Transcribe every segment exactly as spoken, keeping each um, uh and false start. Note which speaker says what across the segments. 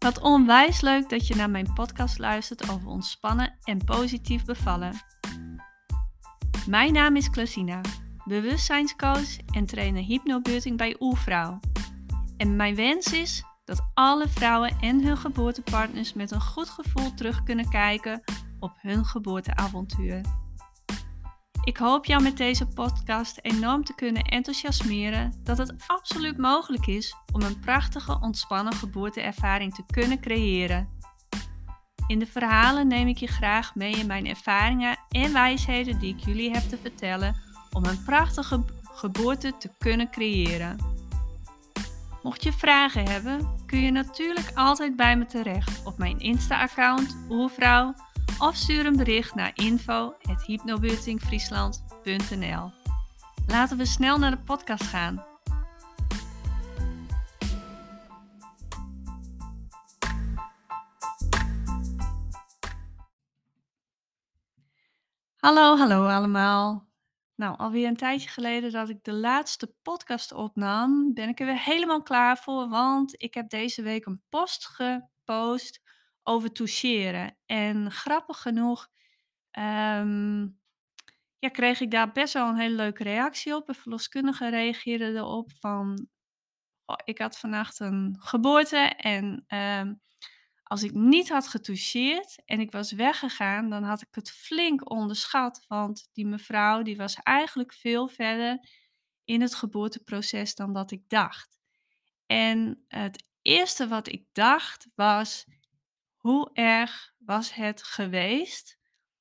Speaker 1: Wat onwijs leuk dat je naar mijn podcast luistert over ontspannen en positief bevallen. Mijn naam is Klasina, bewustzijnscoach en trainer hypnobirthing bij Oervrouw. En mijn wens is dat alle vrouwen en hun geboortepartners met een goed gevoel terug kunnen kijken op hun geboorteavontuur. Ik hoop jou met deze podcast enorm te kunnen enthousiasmeren dat het absoluut mogelijk is om een prachtige, ontspannen geboorteervaring te kunnen creëren. In de verhalen neem ik je graag mee in mijn ervaringen en wijsheden die ik jullie heb te vertellen om een prachtige geboorte te kunnen creëren. Mocht je vragen hebben, kun je natuurlijk altijd bij me terecht op mijn Insta-account Oervrouw of stuur een bericht naar info at hypnobirthingfriesland punt n l. Laten we snel naar de podcast gaan. Hallo, hallo allemaal. Nou, alweer een tijdje geleden dat ik de laatste podcast opnam, ben ik er weer helemaal klaar voor, want ik heb deze week een post gepost over toucheren. En grappig genoeg ehm, ja, kreeg ik daar best wel een hele leuke reactie op. Een verloskundige reageerde erop van, oh, ik had vannacht een geboorte en ehm, als ik niet had getoucheerd en ik was weggegaan, dan had ik het flink onderschat. Want die mevrouw die was eigenlijk veel verder in het geboorteproces dan dat ik dacht. En het eerste wat ik dacht was, hoe erg was het geweest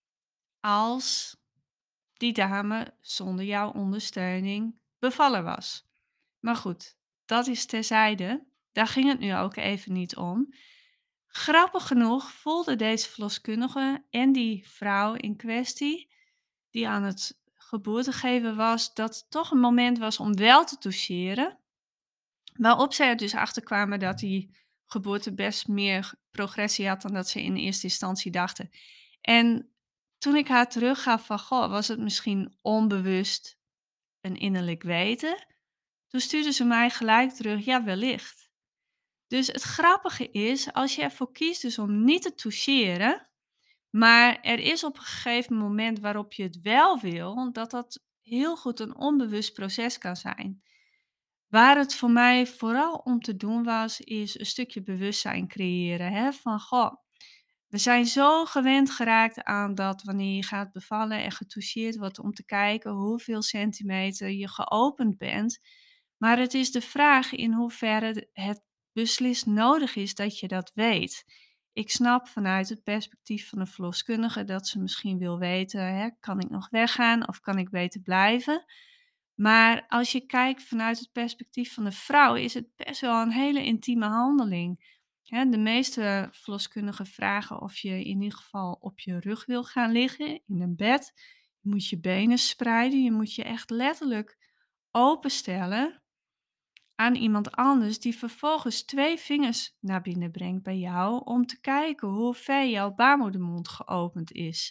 Speaker 1: als die dame zonder jouw ondersteuning bevallen was? Maar goed, dat is terzijde. Daar ging het nu ook even niet om. Grappig genoeg voelde deze verloskundige en die vrouw in kwestie, die aan het geboorte geven was, dat het toch een moment was om wel te toucheren. Waarop zij er dus achter kwamen dat die geboorte best meer progressie had dan dat ze in eerste instantie dachten. En toen ik haar teruggaf van, goh, was het misschien onbewust een innerlijk weten? Toen stuurde ze mij gelijk terug, ja, wellicht. Dus het grappige is, als je ervoor kiest dus om niet te toucheren, maar er is op een gegeven moment waarop je het wel wil, dat dat heel goed een onbewust proces kan zijn. Waar het voor mij vooral om te doen was, is een stukje bewustzijn creëren. Hè? Van, goh, we zijn zo gewend geraakt aan dat wanneer je gaat bevallen en getoucheerd wordt om te kijken hoeveel centimeter je geopend bent. Maar het is de vraag in hoeverre het beslist nodig is dat je dat weet. Ik snap vanuit het perspectief van een verloskundige dat ze misschien wil weten, hè, kan ik nog weggaan of kan ik beter blijven? Maar als je kijkt vanuit het perspectief van de vrouw, is het best wel een hele intieme handeling. Hè, de meeste verloskundigen vragen of je in ieder geval op je rug wil gaan liggen in een bed. Je moet je benen spreiden, je moet je echt letterlijk openstellen aan iemand anders die vervolgens twee vingers naar binnen brengt bij jou om te kijken hoe ver jouw baarmoedermond geopend is.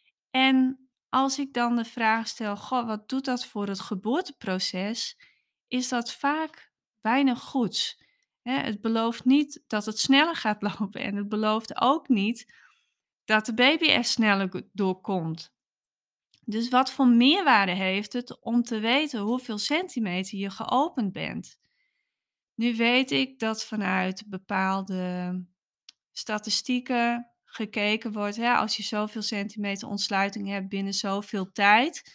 Speaker 1: En als ik dan de vraag stel, goh, wat doet dat voor het geboorteproces? Is dat vaak weinig goeds. Hè, het belooft niet dat het sneller gaat lopen en het belooft ook niet dat de baby er sneller doorkomt. Dus wat voor meerwaarde heeft het om te weten hoeveel centimeter je geopend bent? Nu weet ik dat vanuit bepaalde statistieken gekeken wordt, hè, als je zoveel centimeter ontsluiting hebt binnen zoveel tijd,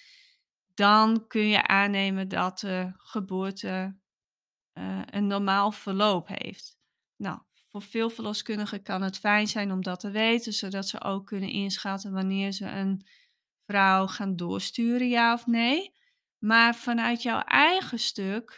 Speaker 1: dan kun je aannemen dat de geboorte uh, een normaal verloop heeft. Nou, voor veel verloskundigen kan het fijn zijn om dat te weten, zodat ze ook kunnen inschatten wanneer ze een vrouw gaan doorsturen, ja of nee. Maar vanuit jouw eigen stuk,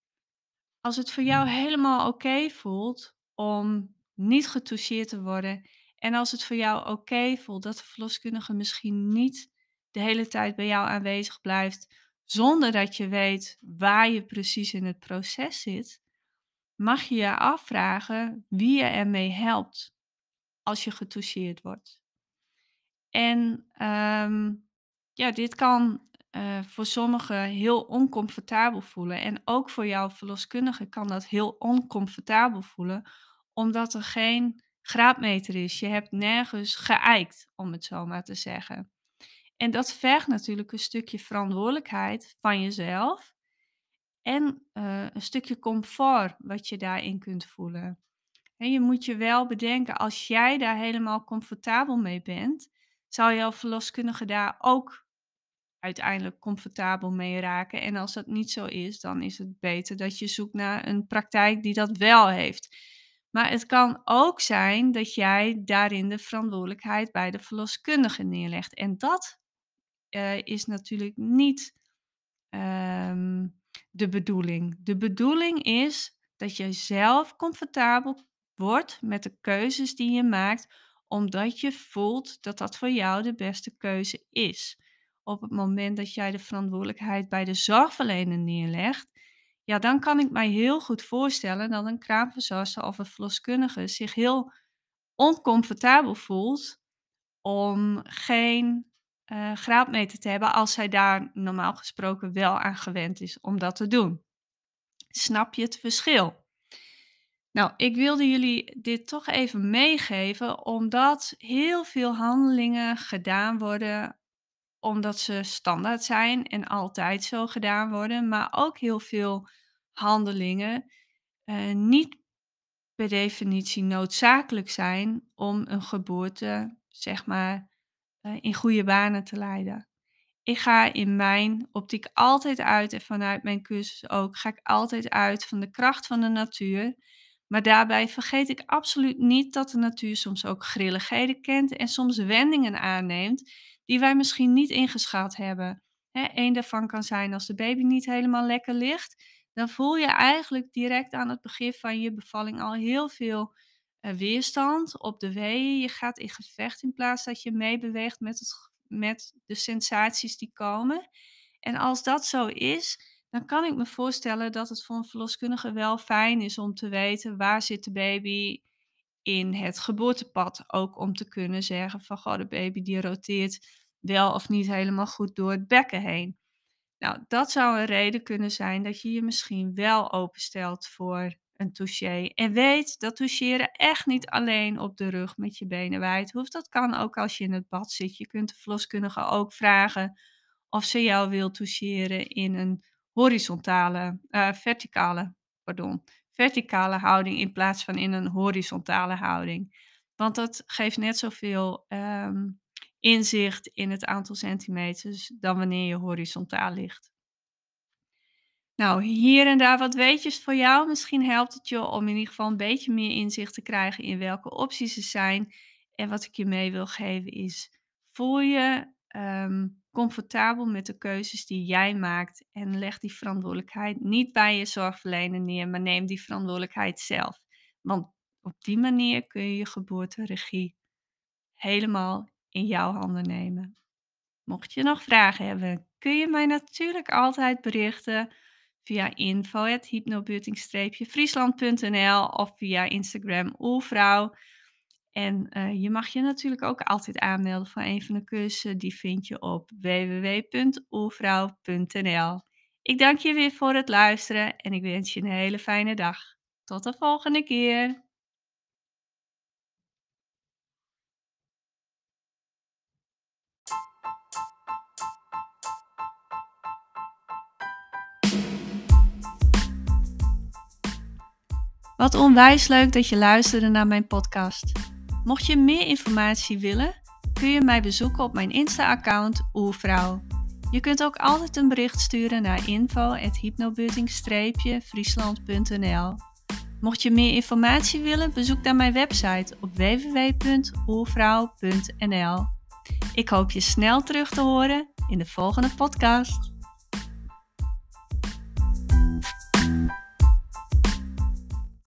Speaker 1: als het voor jou helemaal oké voelt om niet getoucheerd te worden en als het voor jou oké voelt dat de verloskundige misschien niet de hele tijd bij jou aanwezig blijft zonder dat je weet waar je precies in het proces zit, mag je je afvragen wie je ermee helpt als je getoucheerd wordt. En um, ja, dit kan uh, voor sommigen heel oncomfortabel voelen. En ook voor jouw verloskundige kan dat heel oncomfortabel voelen omdat er geen graadmeter is. Je hebt nergens geijkt, om het zo maar te zeggen. En dat vergt natuurlijk een stukje verantwoordelijkheid van jezelf en uh, een stukje comfort wat je daarin kunt voelen. En je moet je wel bedenken, als jij daar helemaal comfortabel mee bent, zal jouw verloskundige daar ook uiteindelijk comfortabel mee raken. En als dat niet zo is, dan is het beter dat je zoekt naar een praktijk die dat wel heeft. Maar het kan ook zijn dat jij daarin de verantwoordelijkheid bij de verloskundige neerlegt. En dat uh, is natuurlijk niet ehm, de bedoeling. De bedoeling is dat je zelf comfortabel wordt met de keuzes die je maakt, omdat je voelt dat dat voor jou de beste keuze is. Op het moment dat jij de verantwoordelijkheid bij de zorgverlener neerlegt, ja, dan kan ik mij heel goed voorstellen dat een kraamverzorgster of een verloskundige zich heel oncomfortabel voelt om geen uh, graadmeter te hebben als zij daar normaal gesproken wel aan gewend is om dat te doen. Snap je het verschil? Nou, ik wilde jullie dit toch even meegeven, omdat heel veel handelingen gedaan worden omdat ze standaard zijn en altijd zo gedaan worden, maar ook heel veel handelingen uh, niet per definitie noodzakelijk zijn om een geboorte, zeg maar, uh, in goede banen te leiden. Ik ga in mijn optiek altijd uit, en vanuit mijn cursus ook, ga ik altijd uit van de kracht van de natuur. Maar daarbij vergeet ik absoluut niet dat de natuur soms ook grilligheden kent en soms wendingen aanneemt die wij misschien niet ingeschat hebben. Hè, een daarvan kan zijn als de baby niet helemaal lekker ligt. Dan voel je eigenlijk direct aan het begin van je bevalling al heel veel eh, weerstand op de weeën. Je gaat in gevecht in plaats dat je meebeweegt met het met de sensaties die komen. En als dat zo is, dan kan ik me voorstellen dat het voor een verloskundige wel fijn is om te weten waar zit de baby in het geboortepad. Ook om te kunnen zeggen van, goh, de baby die roteert wel of niet helemaal goed door het bekken heen. Nou, dat zou een reden kunnen zijn dat je je misschien wel openstelt voor een touché. En weet dat toucheren echt niet alleen op de rug met je benen wijd hoeft. Dat kan ook als je in het bad zit. Je kunt de verloskundige ook vragen of ze jou wil toucheren in een horizontale, uh, verticale, pardon, verticale houding in plaats van in een horizontale houding. Want dat geeft net zoveel um, inzicht in het aantal centimeters dan wanneer je horizontaal ligt. Nou, hier en daar wat weetjes voor jou. Misschien helpt het je om in ieder geval een beetje meer inzicht te krijgen in welke opties er zijn. En wat ik je mee wil geven is, voel je um, comfortabel met de keuzes die jij maakt. En leg die verantwoordelijkheid niet bij je zorgverlener neer, maar neem die verantwoordelijkheid zelf. Want op die manier kun je je geboorteregie helemaal in jouw handen nemen. Mocht je nog vragen hebben, kun je mij natuurlijk altijd berichten via info at hypnobirthing friesland punt n l of via Instagram oervrouw. En uh, je mag je natuurlijk ook altijd aanmelden voor een van de cursussen. Die vind je op w w w punt oervrouw punt n l. Ik dank je weer voor het luisteren en ik wens je een hele fijne dag. Tot de volgende keer. Wat onwijs leuk dat je luisterde naar mijn podcast. Mocht je meer informatie willen, kun je mij bezoeken op mijn Insta-account Oervrouw. Je kunt ook altijd een bericht sturen naar info at hypnobirthing friesland punt n l. Mocht je meer informatie willen, bezoek dan mijn website op w w w punt oervrouw punt n l. Ik hoop je snel terug te horen in de volgende podcast.